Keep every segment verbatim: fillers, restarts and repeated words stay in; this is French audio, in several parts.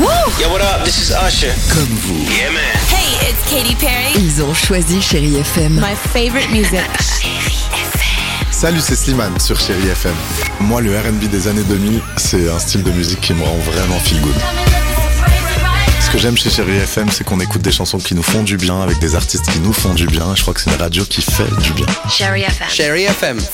Yo, what up? This is Usher. Comme vous, Yeah, man. Hey, it's Katy Perry. ils ont choisi Chérie F M. My favorite music. Salut, c'est Slimane sur Chérie F M. Moi, le R and B des années deux mille, c'est un style de musique qui me rend vraiment feel good. Ce que j'aime chez Chérie F M, c'est qu'on écoute des chansons qui nous font du bien, avec des artistes qui nous font du bien. Je crois que c'est une radio qui fait du bien. Chérie F M. Chérie F M.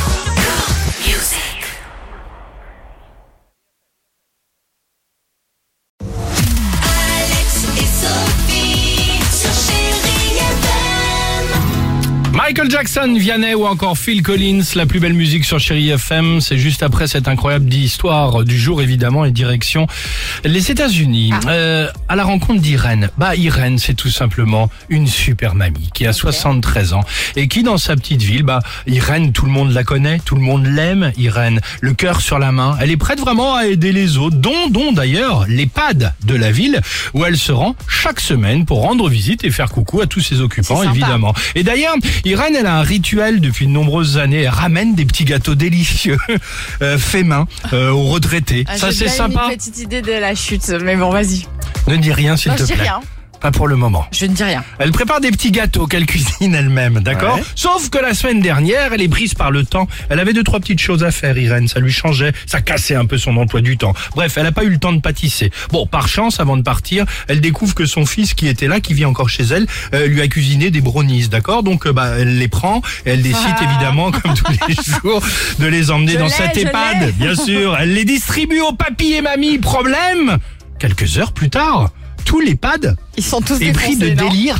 Michael Jackson, Vianney ou encore Phil Collins, la plus belle musique sur Chérie F M. C'est juste après cette incroyable histoire du jour, évidemment, et direction les États-Unis. Ah. Euh, à la rencontre d'Irène. Bah, Irène, c'est tout simplement une super mamie qui a okay. soixante-treize ans et qui, dans sa petite ville, bah, Irène, tout le monde la connaît, tout le monde l'aime, Irène. Le cœur sur la main. Elle est prête vraiment à aider les autres, dont, dont d'ailleurs, l'EHPAD de la ville, où elle se rend chaque semaine pour rendre visite et faire coucou à tous ses occupants, évidemment. Et d'ailleurs, Irène, elle a un rituel depuis de nombreuses années. Elle ramène des petits gâteaux délicieux, euh, faits main, euh, aux retraités. Ah, ça, c'est sympa. J'ai une petite idée de la chute, mais bon, vas-y. Ne dis rien, s'il non, te je plaît. dis rien. Pas pour le moment. Je ne dis rien. Elle prépare des petits gâteaux qu'elle cuisine elle-même, d'accord ouais. Sauf que la semaine dernière, elle est prise par le temps. Elle avait deux, trois petites choses à faire, Irène. Ça lui changeait, ça cassait un peu son emploi du temps. Bref, elle n'a pas eu le temps de pâtisser. Bon, par chance, avant de partir, elle découvre que son fils qui était là, qui vit encore chez elle, euh, lui a cuisiné des brownies, d'accord Donc, euh, bah, elle les prend et elle décide ah. évidemment, comme tous les jours, de les emmener je dans l'ai, cette EHPAD. Bien sûr, elle les distribue aux papis et mamies. Problème, quelques heures plus tard, tout l'EHPAD Ils sont tous est pris de non délire.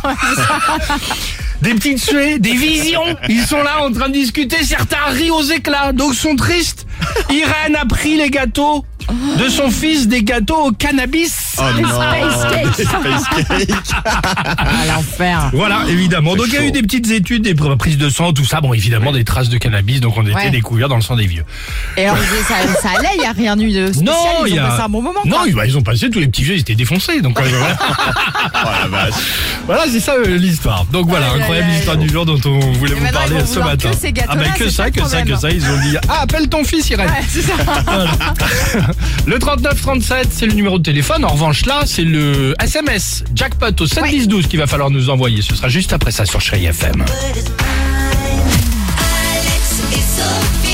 Des petites suées, des visions. Ils sont là en train de discuter. Certains rient aux éclats, d'autres sont tristes. Irène a pris les gâteaux de son fils, des gâteaux au cannabis. Oh non. Space cake. Space cake. À l'enfer. Voilà, évidemment. Donc il y a eu des petites études, des prises de sang, tout ça. Bon, évidemment, des traces de cannabis. Donc on était ouais. découverts dans le sang des vieux. Et alors, ça, ça allait, il n'y a rien eu de spécial. Non, ils y ont a... passé un bon moment. Non, quoi. bah, ils ont passé, tous les petits vieux, ils étaient défoncés. Donc euh, voilà. Oh la vache. Voilà, c'est ça euh, l'histoire. Donc voilà, oh, incroyable là, là, histoire là. du jour dont on voulait Et vous parler ils vont ce matin. Que ces Ah bah que ça, que ça, que ça. Ils ont dit ah appelle ton fils, Irène. Ouais, c'est ça. Voilà. Le trente-neuf trente-sept, c'est le numéro de téléphone. En revanche, là, c'est le S M S jackpot au sept dix douze qu'il va falloir nous envoyer. Ce sera juste après ça sur Chérie F M. Alex et Sophie.